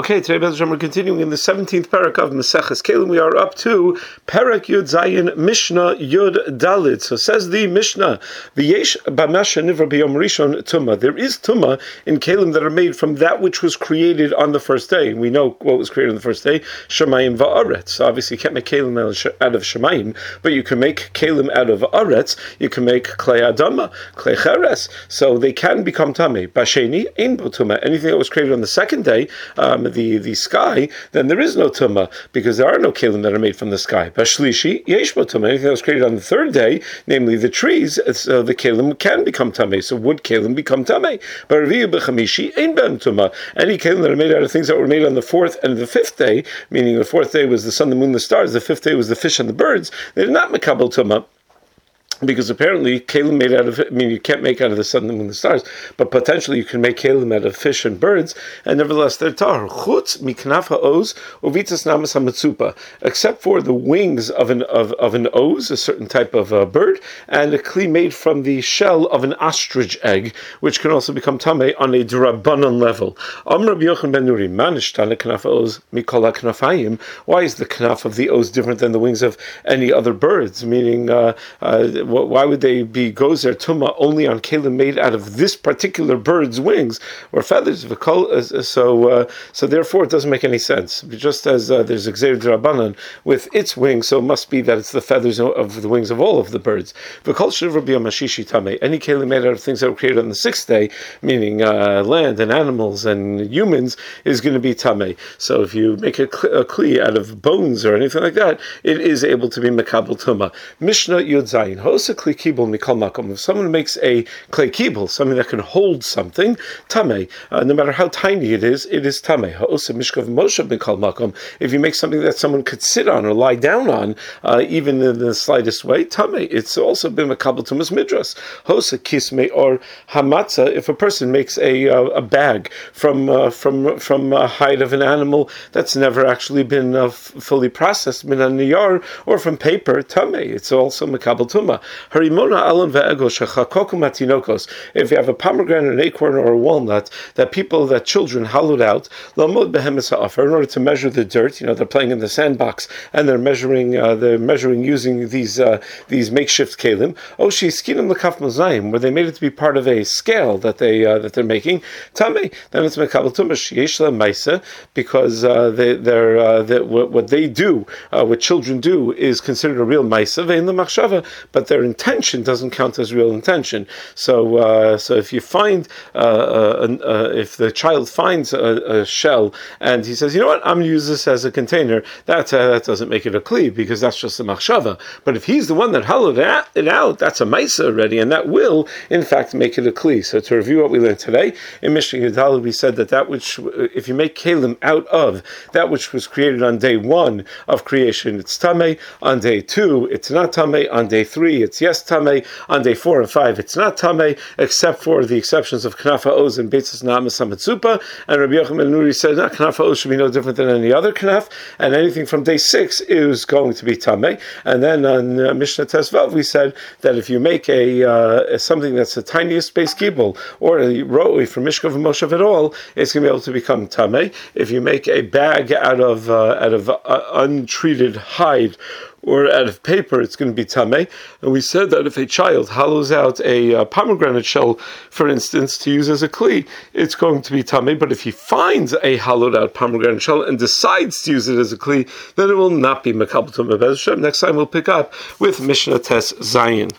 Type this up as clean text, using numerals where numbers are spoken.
Okay, today we're continuing in the 17th parak of Maseches Kelim. We are up to Parak Yud Zayin Mishnah Yud Dalit. So says the Mishnah, V'yesh b'masha nivra b'yom rishon tumah. There is tumah in Kelim that are made from that which was created on the first day. And we know what was created on the first day, Shemayim va'aretz. So obviously you can't make Kelim out of Shemayim, but you can make Kelim out of Aretz. You can make Klei Adama, Klei Cheres. So they can become Tameh. Basheni, ein bo tumah. Anything that was created on the second day, the sky, then there is no tumah, because there are no kelim that are made from the sky. Bashlishi, yesh bo tumah. Anything that was created on the third day, namely the trees, the kelim can become tameh. So would kelim become tameh? But reviyu b'chamishi ein ben tumah. Any kelim that are made out of things that were made on the fourth and the fifth day, meaning the fourth day was the sun, the moon, the stars, the fifth day was the fish and the birds, they did not makabel tumah. Because apparently, kelim made out of, you can't make out of the sun, the moon, the stars, but potentially you can make kelim out of fish and birds, and nevertheless they're tar. Chutz miknaf ha'oz uvitas namas hamatzupa, except for the wings of an oz, a certain type of bird, and a kli made from the shell of an ostrich egg, which can also become tameh on a drabanan level. Amr Rabbi Yochanan ben Nuri, manishtana knaf ha'oz mikol ha'knafayim. Why is the knaf of the oz different than the wings of any other birds? Meaning, why would they be gozer tumah only on kelim made out of this particular bird's wings or feathers? So therefore it doesn't make any sense. Just as there's Gzeir D'Rabbanan with its wings, so it must be that it's the feathers of the wings of all of the birds. Any kelim made out of things that were created on the sixth day, meaning land and animals and humans, is going to be tameh. So if you make a kli out of bones or anything like that, it is able to be makabel tumah. Mishnah Yud Zayin. If someone makes a klei kibul, something that can hold something, tameh, no matter how tiny it is tameh. If you make something that someone could sit on or lie down on, even in the slightest way, tameh. It's also been makabel tumas midras. Hosa kisme or hamatza. If a person makes a bag from a hide of an animal that's never actually been fully processed, min niyar, or from paper, tameh. It's also makabel tumah. Harimona alon ve'ego shechakokum atinokos. If you have a pomegranate, an acorn, or a walnut that children hollowed out, lamod behemes ha'afer, in order to measure the dirt. They're playing in the sandbox and they're measuring using these makeshift kelim. Oshi skinim lekaf mozayim, where they made it to be part of a scale that they're making. Tamei, then it's mekabel tumah sheyesh la ma'isa, because what they do, what children do, is considered a real ma'isa ve'in la machshava, but their intention doesn't count as real intention. So if you find, if the child finds a shell and he says, you know what, I'm going to use this as a container, that doesn't make it a kli, because that's just a machshava. But if he's the one that hollowed it out, that's a maisa already, and that will, in fact, make it a kli. So to review what we learned today, in Mishnah Yudal, we said that which, if you make kelim out of that which was created on day 1 of creation, it's tameh. On day 2, it's not tameh. On day 3, it's yes tameh. On day 4 and 5, it's not tameh, except for the exceptions of knaf ha'oz and beitzas na'amas hamatzupa. And Rabbi Yochanan ben Nuri said that knaf ha'oz should be no different than any other knaf, and anything from day 6 is going to be tameh. And then on Mishnah Tesvav, we said that if you make something that's the tiniest base kibul, or a roi from Mishkav and Moshav at all, it's going to be able to become tameh. If you make a bag out of untreated hide or out of paper, it's going to be tameh. And we said that if a child hollows out a pomegranate shell, for instance, to use as a kli, it's going to be tameh. But if he finds a hollowed out pomegranate shell and decides to use it as a kli, then it will not be makabel tumah. Next time we'll pick up with Mishnah Tes Zayin.